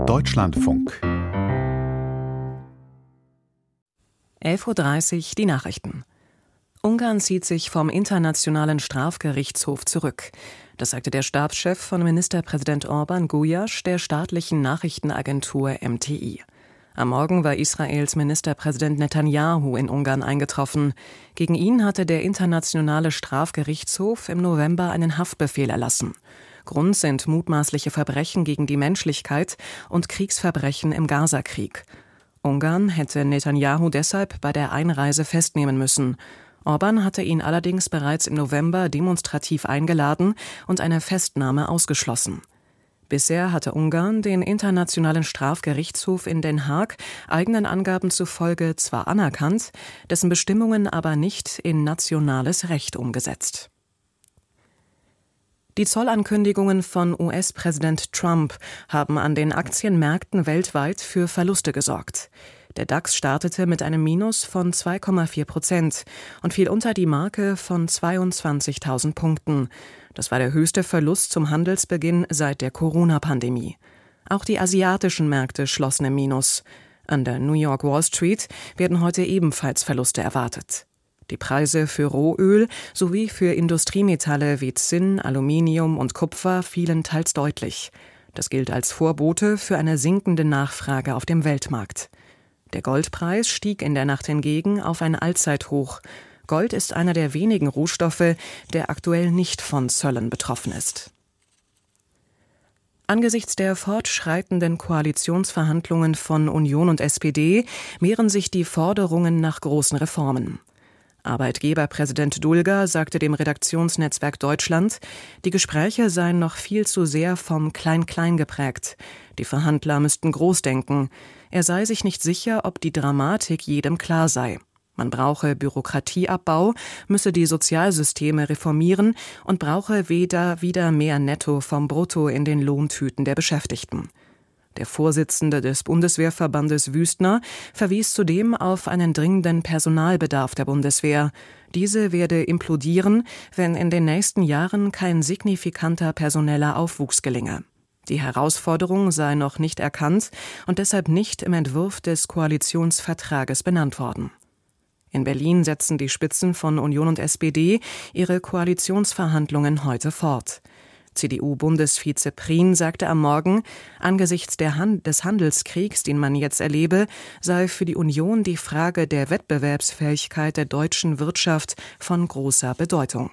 Deutschlandfunk 11:30 Uhr die Nachrichten. Ungarn zieht sich vom Internationalen Strafgerichtshof zurück. Das sagte der Stabschef von Ministerpräsident Orbán Gulyás der staatlichen Nachrichtenagentur MTI. Am Morgen war Israels Ministerpräsident Netanjahu in Ungarn eingetroffen. Gegen ihn hatte der Internationale Strafgerichtshof im November einen Haftbefehl erlassen. Grund sind mutmaßliche Verbrechen gegen die Menschlichkeit und Kriegsverbrechen im Gazakrieg. Ungarn hätte Netanjahu deshalb bei der Einreise festnehmen müssen. Orbán hatte ihn allerdings bereits im November demonstrativ eingeladen und eine Festnahme ausgeschlossen. Bisher hatte Ungarn den Internationalen Strafgerichtshof in Den Haag eigenen Angaben zufolge zwar anerkannt, dessen Bestimmungen aber nicht in nationales Recht umgesetzt. Die Zollankündigungen von US-Präsident Trump haben an den Aktienmärkten weltweit für Verluste gesorgt. Der DAX startete mit einem Minus von 2,4% und fiel unter die Marke von 22.000 Punkten. Das war der höchste Verlust zum Handelsbeginn seit der Corona-Pandemie. Auch die asiatischen Märkte schlossen im Minus. An der New York Wall Street werden heute ebenfalls Verluste erwartet. Die Preise für Rohöl sowie für Industriemetalle wie Zinn, Aluminium und Kupfer fielen teils deutlich. Das gilt als Vorbote für eine sinkende Nachfrage auf dem Weltmarkt. Der Goldpreis stieg in der Nacht hingegen auf ein Allzeithoch. Gold ist einer der wenigen Rohstoffe, der aktuell nicht von Zöllen betroffen ist. Angesichts der fortschreitenden Koalitionsverhandlungen von Union und SPD mehren sich die Forderungen nach großen Reformen. Arbeitgeberpräsident Dulger sagte dem Redaktionsnetzwerk Deutschland, die Gespräche seien noch viel zu sehr vom Klein-Klein geprägt. Die Verhandler müssten groß denken. Er sei sich nicht sicher, ob die Dramatik jedem klar sei. Man brauche Bürokratieabbau, müsse die Sozialsysteme reformieren und brauche wieder mehr Netto vom Brutto in den Lohntüten der Beschäftigten. Der Vorsitzende des Bundeswehrverbandes Wüstner verwies zudem auf einen dringenden Personalbedarf der Bundeswehr. Diese werde implodieren, wenn in den nächsten Jahren kein signifikanter personeller Aufwuchs gelinge. Die Herausforderung sei noch nicht erkannt und deshalb nicht im Entwurf des Koalitionsvertrages benannt worden. In Berlin setzen die Spitzen von Union und SPD ihre Koalitionsverhandlungen heute fort. CDU-Bundesvize Prien sagte am Morgen, angesichts des Handelskriegs, den man jetzt erlebe, sei für die Union die Frage der Wettbewerbsfähigkeit der deutschen Wirtschaft von großer Bedeutung.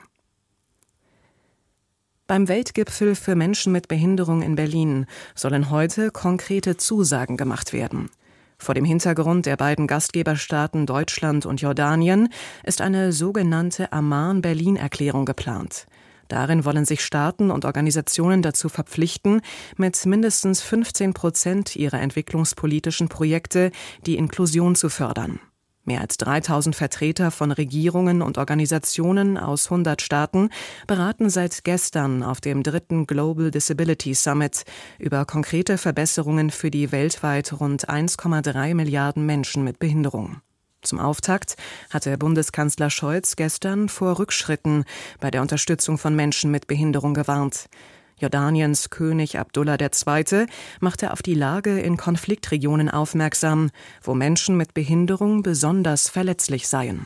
Beim Weltgipfel für Menschen mit Behinderung in Berlin sollen heute konkrete Zusagen gemacht werden. Vor dem Hintergrund der beiden Gastgeberstaaten Deutschland und Jordanien ist eine sogenannte Amman-Berlin-Erklärung geplant. Darin wollen sich Staaten und Organisationen dazu verpflichten, mit mindestens 15% ihrer entwicklungspolitischen Projekte die Inklusion zu fördern. Mehr als 3000 Vertreter von Regierungen und Organisationen aus 100 Staaten beraten seit gestern auf dem 3. Global Disability Summit über konkrete Verbesserungen für die weltweit rund 1,3 Milliarden Menschen mit Behinderung. Zum Auftakt hatte Bundeskanzler Scholz gestern vor Rückschritten bei der Unterstützung von Menschen mit Behinderung gewarnt. Jordaniens König Abdullah II. Machte auf die Lage in Konfliktregionen aufmerksam, wo Menschen mit Behinderung besonders verletzlich seien.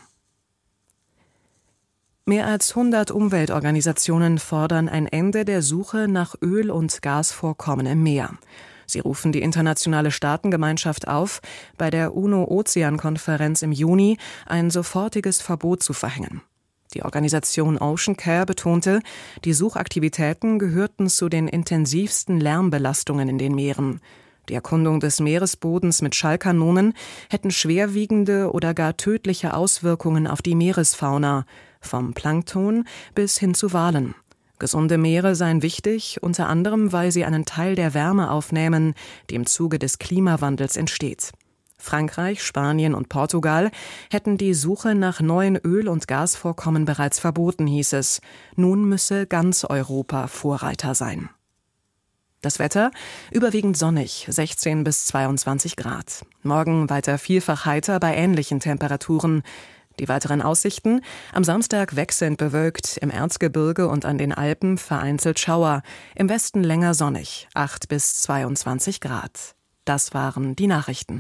Mehr als 100 Umweltorganisationen fordern ein Ende der Suche nach Öl- und Gasvorkommen im Meer. Sie rufen die internationale Staatengemeinschaft auf, bei der UNO-Ozean-Konferenz im Juni ein sofortiges Verbot zu verhängen. Die Organisation Ocean Care betonte, die Suchaktivitäten gehörten zu den intensivsten Lärmbelastungen in den Meeren. Die Erkundung des Meeresbodens mit Schallkanonen hätten schwerwiegende oder gar tödliche Auswirkungen auf die Meeresfauna, vom Plankton bis hin zu Walen. Gesunde Meere seien wichtig, unter anderem, weil sie einen Teil der Wärme aufnehmen, die im Zuge des Klimawandels entsteht. Frankreich, Spanien und Portugal hätten die Suche nach neuen Öl- und Gasvorkommen bereits verboten, hieß es. Nun müsse ganz Europa Vorreiter sein. Das Wetter überwiegend sonnig, 16 bis 22 Grad. Morgen weiter vielfach heiter bei ähnlichen Temperaturen. Die weiteren Aussichten: am Samstag wechselnd bewölkt, im Erzgebirge und an den Alpen vereinzelt Schauer, im Westen länger sonnig, 8 bis 22 Grad. Das waren die Nachrichten.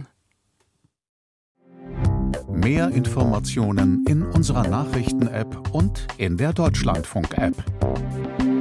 Mehr Informationen in unserer Nachrichten-App und in der Deutschlandfunk-App.